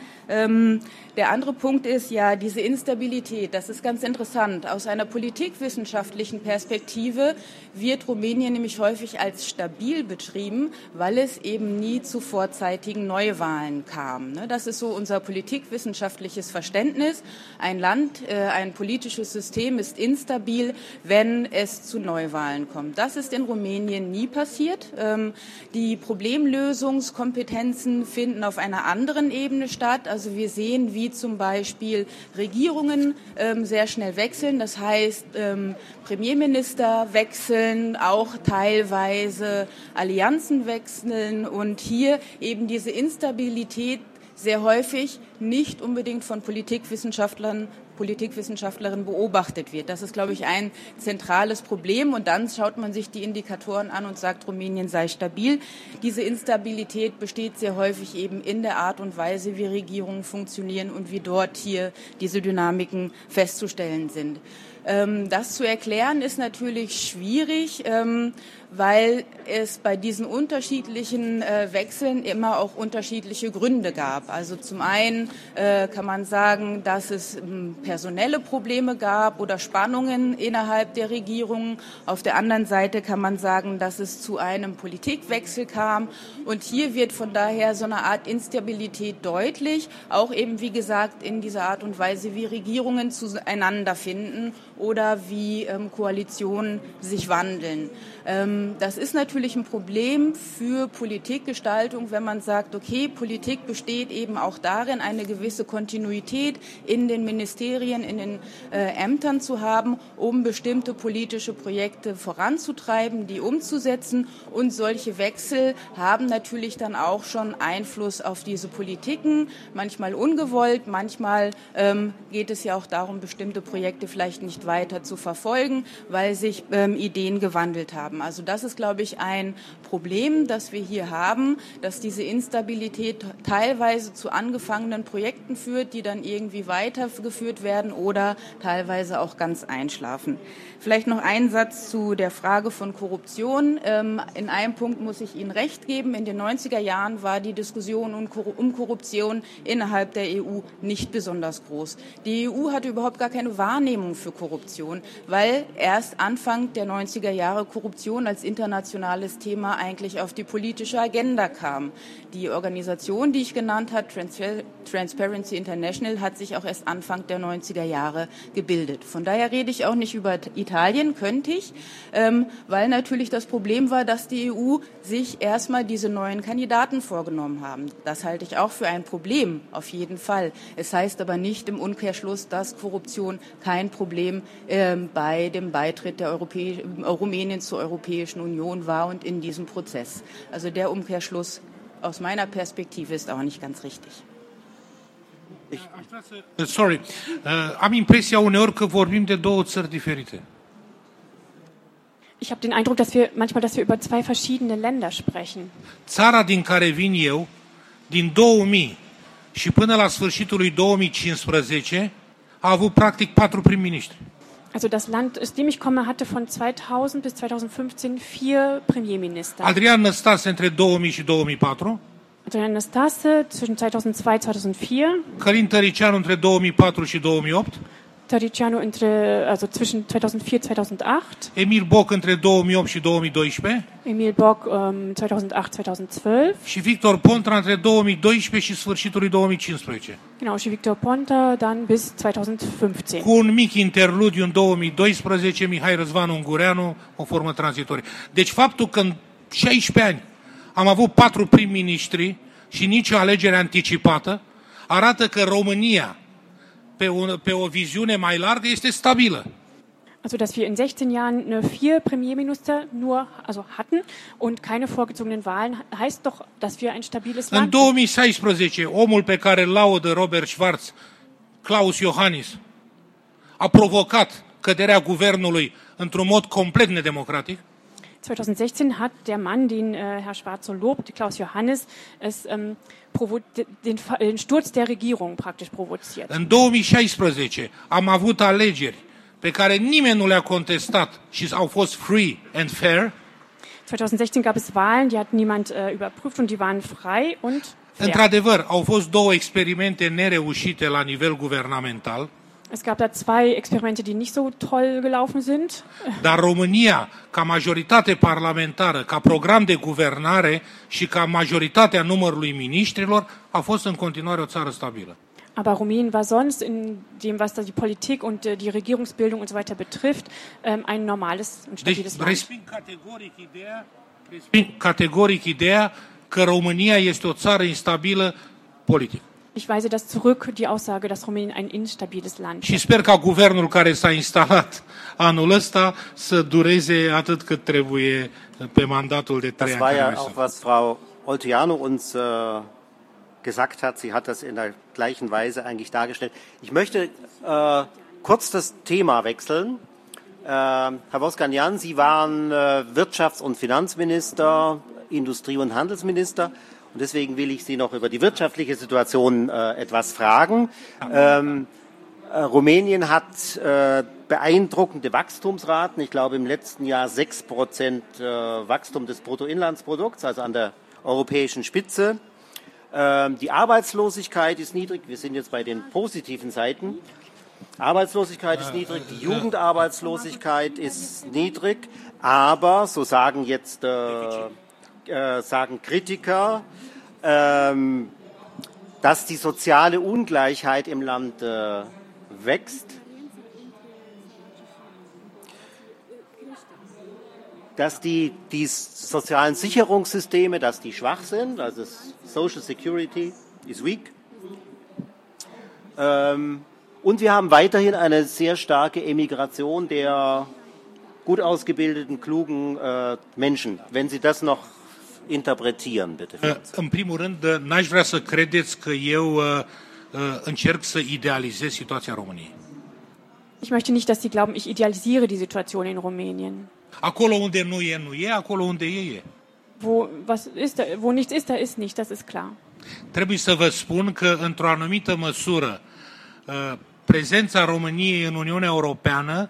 S3: Der andere Punkt ist ja diese Instabilität. Das ist ganz interessant. Aus einer politikwissenschaftlichen Perspektive wird Rumänien nämlich häufig als stabil beschrieben, weil es eben nie zu vorzeitigen Neuwahlen kam. Das ist so unser politikwissenschaftliches Verständnis. Ein Land, ein politisches System ist instabil, wenn es zu Neuwahlen kommt. Das ist in Rumänien nie passiert. Die Problemlösungskompetenzen finden auf einer anderen Ebene statt. Also wir sehen, wie zum Beispiel Regierungen sehr schnell wechseln. Das heißt, Premierminister wechseln, auch teilweise Allianzen wechseln und hier eben diese Instabilität sehr häufig nicht unbedingt von Politikwissenschaftlerinnen beobachtet wird. Das ist, glaube ich, ein zentrales Problem. Und dann schaut man sich die Indikatoren an und sagt, Rumänien sei stabil. Diese Instabilität besteht sehr häufig eben in der Art und Weise, wie Regierungen funktionieren und wie dort hier diese Dynamiken festzustellen sind. Das zu erklären ist natürlich schwierig, weil es bei diesen unterschiedlichen Wechseln immer auch unterschiedliche Gründe gab. Also zum einen kann man sagen, dass es personelle Probleme gab oder Spannungen innerhalb der Regierung. Auf der anderen Seite kann man sagen, dass es zu einem Politikwechsel kam. Und hier wird von daher so eine Art Instabilität deutlich, auch eben, wie gesagt, in dieser Art und Weise, wie Regierungen zueinander finden oder wie Koalitionen sich wandeln. Das ist natürlich ein Problem für Politikgestaltung, wenn man sagt, okay, Politik besteht eben auch darin, eine gewisse Kontinuität in den Ministerien, in den Ämtern zu haben, um bestimmte politische Projekte voranzutreiben, die umzusetzen. Und solche Wechsel haben natürlich dann auch schon Einfluss auf diese Politiken, manchmal ungewollt, manchmal geht es ja auch darum, bestimmte Projekte vielleicht nicht weiter zu verfolgen, weil sich Ideen gewandelt haben. Also das ist, glaube ich, ein Problem, das wir hier haben, dass diese Instabilität teilweise zu angefangenen Projekten führt, die dann irgendwie weitergeführt werden oder teilweise auch ganz einschlafen. Vielleicht noch ein Satz zu der Frage von Korruption. In einem Punkt muss ich Ihnen recht geben. In den 90er Jahren war die Diskussion um Korruption innerhalb der EU nicht besonders groß. Die EU hatte überhaupt gar keine Wahrnehmung für Korruption, weil erst Anfang der 90er Jahre Korruption als internationales Thema eigentlich auf die politische Agenda kam. Die Organisation, die ich genannt habe, Transparency International, hat sich auch erst Anfang der 90er Jahre gebildet. Von daher rede ich auch nicht über Italien, könnte ich, weil natürlich das Problem war, dass die EU sich erstmal diese neuen Kandidaten vorgenommen haben. Das halte ich auch für ein Problem, auf jeden Fall. Es heißt aber nicht im Umkehrschluss, dass Korruption kein Problem bei dem Beitritt der Rumäniens zur Europäischen Union war und in diesem Prozess. Also der Umkehrschluss aus meiner Perspektive ist auch nicht ganz richtig.
S5: Am impresia uneori că vorbim de două țări diferite.
S6: Ich habe den Eindruck, dass wir über zwei verschiedene Länder sprechen.
S5: Țara din care vin eu, din 2000 și până la sfârșitul lui 2015, a avut practic 4 prim-ministri.
S6: Also das Land, aus dem ich komme, hatte von 2000 bis 2015 4 Premierminister.
S5: Adrian Năstase între 2000 și 2004.
S6: Adrian Năstase zwischen 2002-2004.
S5: Călin Tăricianu între 2004 și 2008.
S6: Tăricianu zwischen 2004-2008.
S5: Emil Boc între 2008 și 2012.
S6: Emil Boc 2008-2012.
S5: Și Victor Ponta între 2012 și sfârșitul lui 2015.
S6: Genau, și Victor Ponta dann bis 2015.
S5: Cu un mic interludiu în 2012, Mihai Răzvanu Ungureanu, o formă tranzitorie. Deci faptul că în 16 ani am avut 4 prim-ministri și nicio alegere anticipată, arată că România, pe o viziune mai largă, este stabilă.
S6: Also, dass wir in 16 Jahren 4 Premierminister hatten und keine vorgezogenen Wahlen, heißt doch, dass wir ein stabiles Land sind.
S5: În 2016, omul pe care îl laudă Robert Schwarz, Klaus Iohannis, a provocat căderea guvernului într-un mod complet nedemocratic.
S6: 2016 hat der Mann, den Herr Schwarz so lobt, Klaus Iohannis, den Sturz der Regierung praktisch provoziert.
S5: În 2016 am avut alegeri pe care nimeni nu le-a contestat și au fost free and fair.
S6: 2016 gab es Wahlen, die hat niemand überprüft und die waren frei und fair.
S5: Într-adevăr, au fost 2 experimente nereușite la nivel guvernamental.
S6: Es gab da 2 Experimente, die nicht so toll gelaufen sind.
S5: Dar România, ca majoritate parlamentară, ca program de guvernare și ca majoritatea numărului miniștrilor, a fost în continuare o țară stabilă.
S6: Aber Rumänien war sonst in dem, was da die Politik und die Regierungsbildung und so weiter betrifft, ein normales und stabiles Land.
S5: Resping categoric ideea că România este o țară instabilă politic.
S6: Ich weise das zurück, die Aussage, dass Rumänien ein instabiles Land ist.
S5: Și sper ca guvernul care s-a instalat anul ăsta să dureze atât cât trebuie pe mandatul de 3 ani.
S2: Das war ja auch, was Frau Olteanu uns gesagt hat. Sie hat das in der gleichen Weise eigentlich dargestellt. Ich möchte kurz das Thema wechseln. Herr Voskanyan, Sie waren Wirtschafts- und Finanzminister, Industrie- und Handelsminister. Und deswegen will ich Sie noch über die wirtschaftliche Situation etwas fragen. Rumänien hat beeindruckende Wachstumsraten. Ich glaube im letzten Jahr 6% Wachstum des Bruttoinlandsprodukts, also an der europäischen Spitze. Die Arbeitslosigkeit ist niedrig. Wir sind jetzt bei den positiven Seiten. Arbeitslosigkeit ist niedrig, die Jugendarbeitslosigkeit ist niedrig, aber, so sagen jetzt sagen Kritiker, dass die soziale Ungleichheit im Land wächst, dass die sozialen Sicherungssysteme, dass die schwach sind, also Social Security is weak. Und wir haben weiterhin eine sehr starke Emigration der gut ausgebildeten, klugen Menschen. Wenn Sie das noch interpretieren, bitte.
S5: În primul rând, n-aș vrea să credeți că eu încerc să idealizez situația României.
S6: Ich möchte nicht, dass Sie glauben, ich idealisiere die Situation in Rumänien.
S5: Acolo unde nu e, acolo unde e.
S6: Wo nichts ist, da ist nicht, das ist klar.
S5: Trebuie să vă spun că, într-o anumită măsură, prezența României în Uniunea Europeană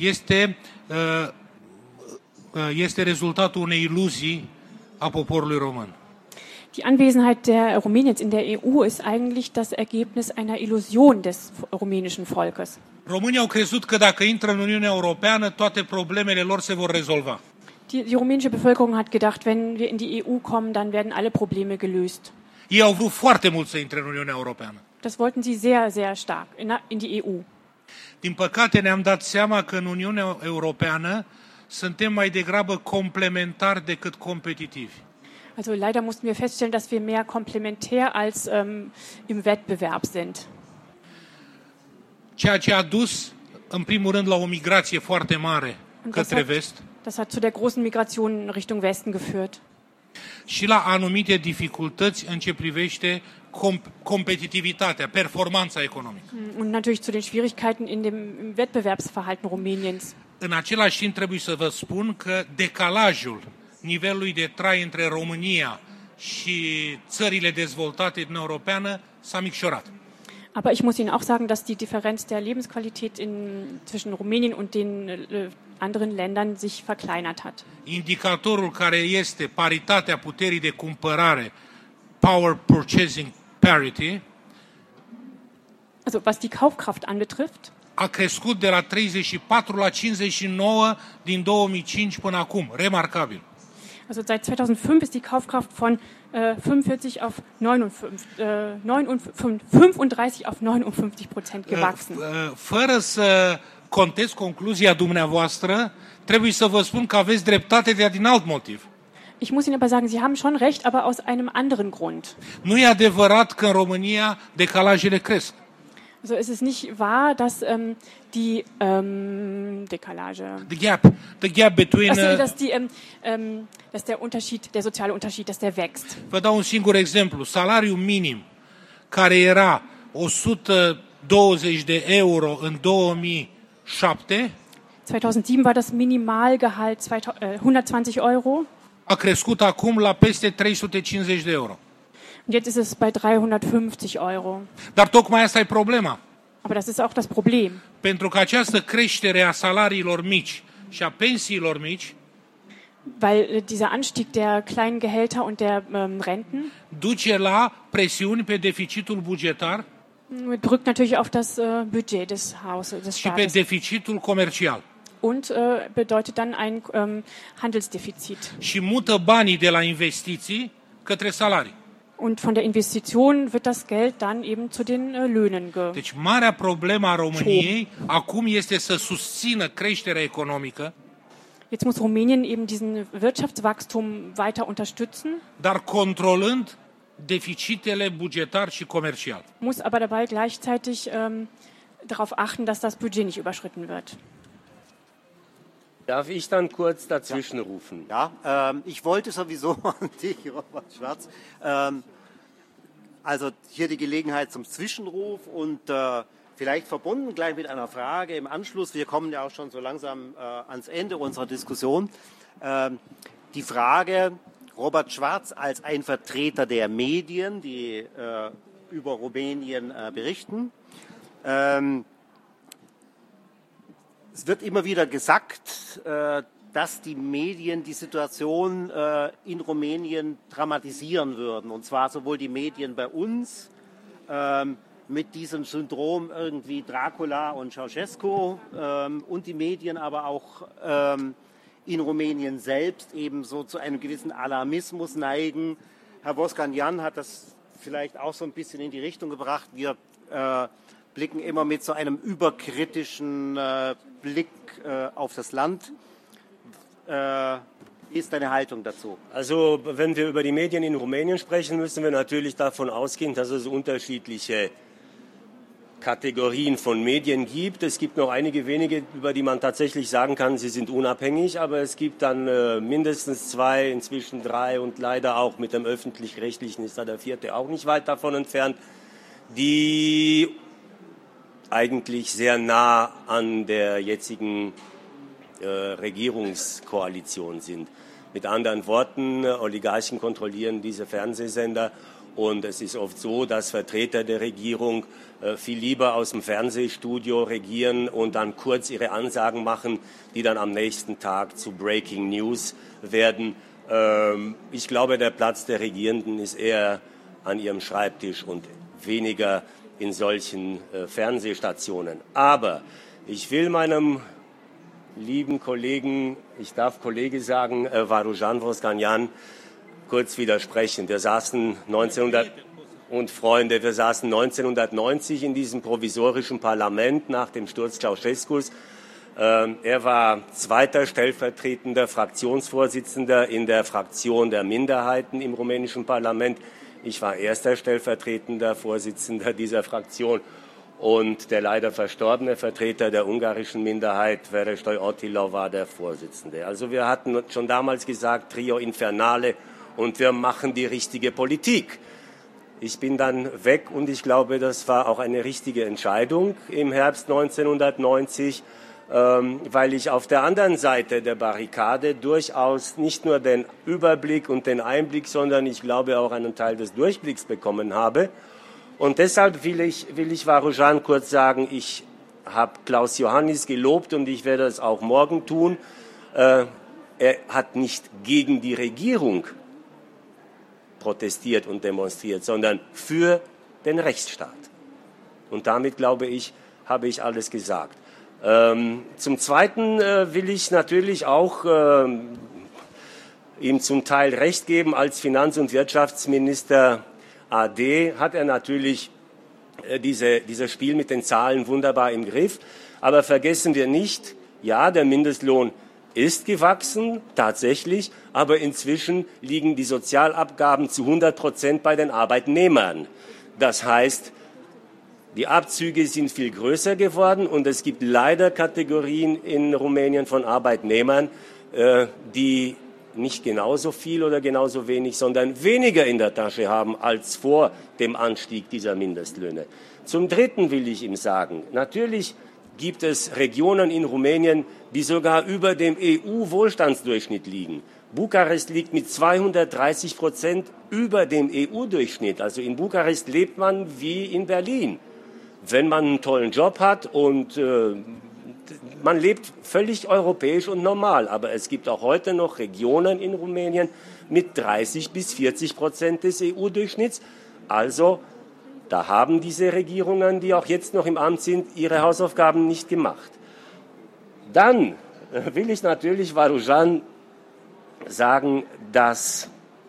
S5: este rezultatul unei iluzii a poporului român.
S6: Die Anwesenheit der Rumäniens in der EU ist eigentlich das Ergebnis einer Illusion des rumänischen Volkes.
S5: Românii au crezut că dacă intră în Uniunea Europeană, toate problemele lor se vor rezolva.
S6: Die rumänische Bevölkerung hat gedacht, wenn wir in die EU kommen, dann werden alle Probleme gelöst.
S5: Ei au vrut foarte mult să intre în Uniunea Europeană.
S6: Das wollten sie sehr, sehr stark in die EU.
S5: Din păcate ne-am dat seama că în Uniunea Europeană suntem mai degrabă complementari decât competitivi.
S6: Also leider mussten wir feststellen, dass wir mehr komplementär als im Wettbewerb sind.
S5: Ceea ce a dus, în primul rând, la o migrație foarte mare către vest.
S6: Das hat zu der großen Migration in Richtung Westen geführt.
S5: Și la anumite dificultăți în ce privește competitivitatea, performanța economică.
S6: Und natürlich zu den Schwierigkeiten im Wettbewerbsverhalten Rumäniens.
S5: În același timp trebuie să vă spun că decalajul nivelului de trai între România și țările dezvoltate din Europeană s-a micșorat.
S6: Aber ich muss Ihnen auch sagen, dass die Differenz der Lebensqualität zwischen Rumänien und den anderen Ländern sich verkleinert hat.
S5: Indicatorul care este paritatea puterii de cumpărare, power purchasing parity,
S6: also was die Kaufkraft anbetrifft,
S5: a crescut de la 34 la 59 din 2005 până acum, remarcabil.
S6: Also seit 2005 ist die Kaufkraft von 35 auf 59% gewachsen.
S5: Fără să contest concluzia dumneavoastră, trebuie să vă spun că aveți dreptate din alt motiv.
S6: Ich muss Ihnen aber sagen, Sie haben schon recht, aber aus einem anderen Grund.
S5: Nu e adevărat că în România decalajele cresc.
S6: Also es ist nicht wahr, dass die Dekalage,
S5: the gap between,
S6: dass der Unterschied, der soziale Unterschied, dass der wächst.
S5: Vă dau un singur exemplu. Salariul minim care era 120 de euro în 2007,
S6: 2007 war das Minimalgehalt 120 Euro.
S5: A crescut acum la peste 350 de euro.
S6: Und jetzt ist es bei 350 Euro.
S5: Dar tocmai asta e problema.
S6: Aber das ist auch das Problem.
S5: Pentru că această creștere a salariilor mici și a pensiilor mici,
S6: weil dieser Anstieg der kleinen Gehälter und der Renten
S5: duce la presiuni pe deficitul bugetar
S6: drückt natürlich auf das Budget des Hauses, des
S5: și pe
S6: Staates.
S5: deficitul comercial.
S6: Und bedeutet dann ein Handelsdefizit.
S5: Și mută banii de la investiții către salarii.
S6: Und von der Investition wird das Geld dann eben zu den Löhnen
S5: Deci marea problemă a României acum este să susțină creșterea economică.
S6: Jetzt muss Rumänien eben diesen Wirtschaftswachstum weiter unterstützen.
S5: Dar controlând deficitele bugetar și comercial.
S6: Muss aber dabei gleichzeitig darauf achten, dass das Budget nicht überschritten wird.
S4: Darf ich dann kurz dazwischen rufen?
S2: Ja, ich wollte sowieso an dich, Robert Schwarz, also hier die Gelegenheit zum Zwischenruf und vielleicht verbunden gleich mit einer Frage im Anschluss. Wir kommen ja auch schon so langsam ans Ende unserer Diskussion. Die Frage, Robert Schwarz als ein Vertreter der Medien, die über Rumänien berichten. Es wird immer wieder gesagt, dass die Medien die Situation in Rumänien dramatisieren würden. Und zwar sowohl die Medien bei uns mit diesem Syndrom irgendwie Dracula und Ceausescu und die Medien aber auch in Rumänien selbst eben so zu einem gewissen Alarmismus neigen. Herr Voscanyan hat das vielleicht auch so ein bisschen in die Richtung gebracht. Wir blicken immer mit so einem überkritischen Blick auf das Land. Wie ist deine Haltung dazu?
S4: Also, wenn wir über die Medien in Rumänien sprechen, müssen wir natürlich davon ausgehen, dass es unterschiedliche Kategorien von Medien gibt. Es gibt noch einige wenige, über die man tatsächlich sagen kann, sie sind unabhängig, aber es gibt dann mindestens 2, inzwischen 3 und leider auch mit dem Öffentlich-Rechtlichen ist da der 4. auch nicht weit davon entfernt, die eigentlich sehr nah an der jetzigen Regierungskoalition sind. Mit anderen Worten, Oligarchen kontrollieren diese Fernsehsender und es ist oft so, dass Vertreter der Regierung viel lieber aus dem Fernsehstudio regieren und dann kurz ihre Ansagen machen, die dann am nächsten Tag zu Breaking News werden. Ich glaube, der Platz der Regierenden ist eher an ihrem Schreibtisch und weniger in solchen Fernsehstationen. Aber ich will meinem lieben Kollegen, ich darf Kollege sagen, Varujan Vosganyan, kurz widersprechen. Wir saßen 1990 in diesem provisorischen Parlament nach dem Sturz Ceausescus. Er war zweiter stellvertretender Fraktionsvorsitzender in der Fraktion der Minderheiten im rumänischen Parlament. Ich war erster stellvertretender Vorsitzender dieser Fraktion und der leider verstorbene Vertreter der ungarischen Minderheit, Verestoy Attila, war der Vorsitzende. Also wir hatten schon damals gesagt, Trio Infernale, und wir machen die richtige Politik. Ich bin dann weg und ich glaube, das war auch eine richtige Entscheidung im Herbst 1990, weil ich auf der anderen Seite der Barrikade durchaus nicht nur den Überblick und den Einblick, sondern ich glaube auch einen Teil des Durchblicks bekommen habe. Und deshalb will ich Varujan kurz sagen, ich habe Klaus Iohannis gelobt und ich werde es auch morgen tun. Er hat nicht gegen die Regierung protestiert und demonstriert, sondern für den Rechtsstaat. Und damit, glaube ich, habe ich alles gesagt. Zum Zweiten will ich natürlich auch ihm zum Teil recht geben. Als Finanz- und Wirtschaftsminister AD hat er natürlich dieses Spiel mit den Zahlen wunderbar im Griff. Aber vergessen wir nicht, ja, der Mindestlohn ist gewachsen, tatsächlich, aber inzwischen liegen die Sozialabgaben zu 100% bei den Arbeitnehmern. Das heißt, die Abzüge sind viel größer geworden und es gibt leider Kategorien in Rumänien von Arbeitnehmern, die nicht genauso viel oder genauso wenig, sondern weniger in der Tasche haben als vor dem Anstieg dieser Mindestlöhne. Zum Dritten will ich ihm sagen, natürlich gibt es Regionen in Rumänien, die sogar über dem EU-Wohlstandsdurchschnitt liegen. Bukarest liegt mit 230% über dem EU-Durchschnitt. Also in Bukarest lebt man wie in Berlin. Wenn man einen tollen Job hat und man lebt völlig europäisch und normal. Aber es gibt auch heute noch Regionen in Rumänien mit 30-40% des EU-Durchschnitts. Also da haben diese Regierungen, die auch jetzt noch im Amt sind, ihre Hausaufgaben nicht gemacht. Dann will ich natürlich Varujan sagen, dass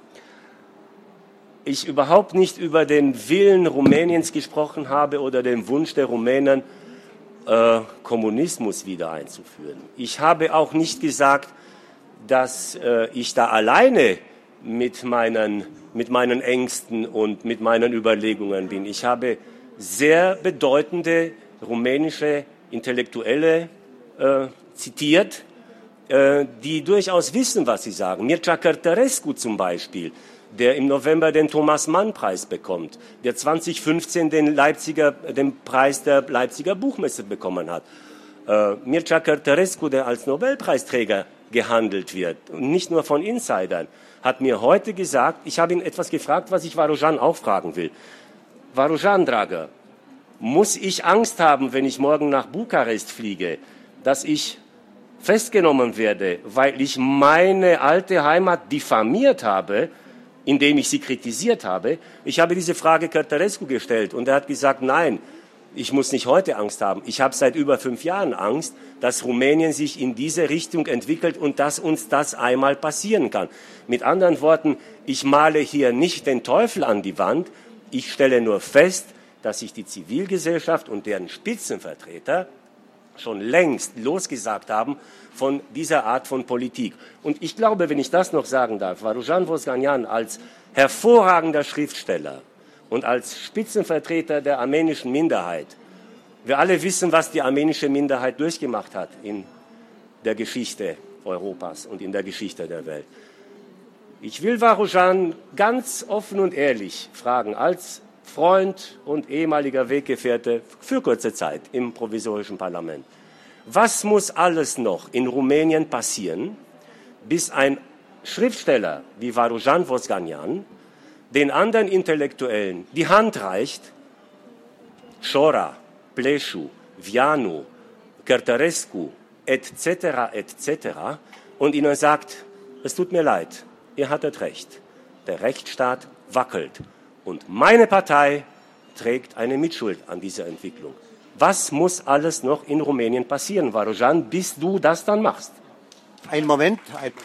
S4: ich überhaupt nicht über den Willen Rumäniens gesprochen habe oder den Wunsch der Rumänen, Kommunismus wieder einzuführen. Ich habe auch nicht gesagt, dass ich da alleine mit meinen Ängsten und mit meinen Überlegungen bin. Ich habe sehr bedeutende rumänische Intellektuelle zitiert, die durchaus wissen, was sie sagen. Mircea Cărtărescu zum Beispiel, der im November den Thomas-Mann-Preis bekommt, der 2015 den Preis der Leipziger Buchmesse bekommen hat. Mircea Cărtărescu, der als Nobelpreisträger gehandelt wird und nicht nur von Insidern, hat mir heute gesagt, ich habe ihn etwas gefragt, was ich Varujan auch fragen will. Varujan, Draga, muss ich Angst haben, wenn ich morgen nach Bukarest fliege, dass ich festgenommen werde, weil ich meine alte Heimat diffamiert habe, indem ich sie kritisiert habe? Ich habe diese Frage Cărtărescu gestellt und er hat gesagt, nein, ich muss nicht heute Angst haben. Ich habe seit über 5 Jahren Angst, dass Rumänien sich in diese Richtung entwickelt und dass uns das einmal passieren kann. Mit anderen Worten, ich male hier nicht den Teufel an die Wand, ich stelle nur fest, dass sich die Zivilgesellschaft und deren Spitzenvertreter schon längst losgesagt haben von dieser Art von Politik. Und ich glaube, wenn ich das noch sagen darf, Varujan Vosganyan als hervorragender Schriftsteller und als Spitzenvertreter der armenischen Minderheit, wir alle wissen, was die armenische Minderheit durchgemacht hat in der Geschichte Europas und in der Geschichte der Welt. Ich will Varujan ganz offen und ehrlich fragen, als Freund und ehemaliger Weggefährte für kurze Zeit im provisorischen Parlament. Was muss alles noch in Rumänien passieren, bis ein Schriftsteller wie Varujan Vosganian den anderen Intellektuellen die Hand reicht, Șora, Pleșu, Vianu, Cărtărescu, etc., etc., und ihnen sagt, es tut mir leid, ihr hattet recht, der Rechtsstaat wackelt und meine Partei trägt eine Mitschuld an dieser Entwicklung. Was muss alles noch in Rumänien passieren, Varujan, bis du das dann machst?
S2: Einen Moment.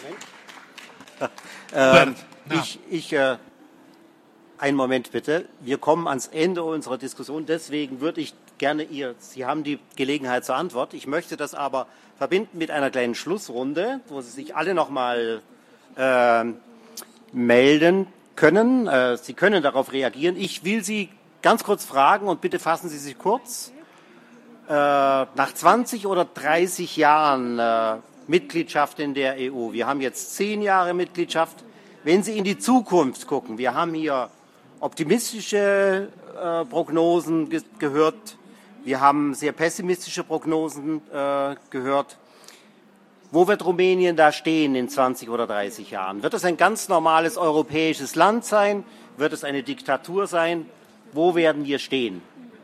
S2: Einen Moment bitte. Wir kommen ans Ende unserer Diskussion. Deswegen würde ich gerne Sie haben die Gelegenheit zur Antwort. Ich möchte das aber verbinden mit einer kleinen Schlussrunde, wo Sie sich alle noch mal melden können. Sie können darauf reagieren. Ich will Sie ganz kurz fragen und bitte fassen Sie sich kurz. Nach 20 oder 30 Jahren Mitgliedschaft in der EU, wir haben jetzt 10 Jahre Mitgliedschaft, wenn Sie in die Zukunft gucken, wir haben hier optimistische Prognosen gehört, wir haben sehr pessimistische Prognosen gehört. Wo wird Rumänien da stehen in 20 oder 30 Jahren? Wird es ein ganz normales europäisches Land sein? Wird es eine Diktatur sein? Wo werden wir stehen?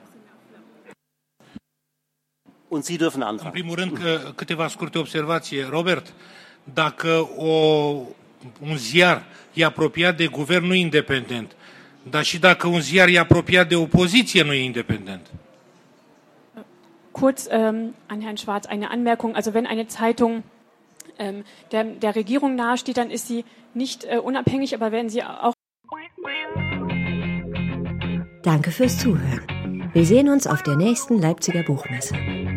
S2: Und Sie dürfen anfangen.
S5: În primul rând, câteva scurte observații. Robert, dacă un ziar e apropiat de guvern, nu e independent. Dar și dacă un ziar e apropiat de opoziție, nu e independent.
S6: Kurz an Herrn Schwarz eine Anmerkung. Also wenn eine Zeitung der Regierung nahesteht, dann ist sie nicht unabhängig, aber wenn sie auch...
S1: Danke fürs Zuhören. Wir sehen uns auf der nächsten Leipziger Buchmesse.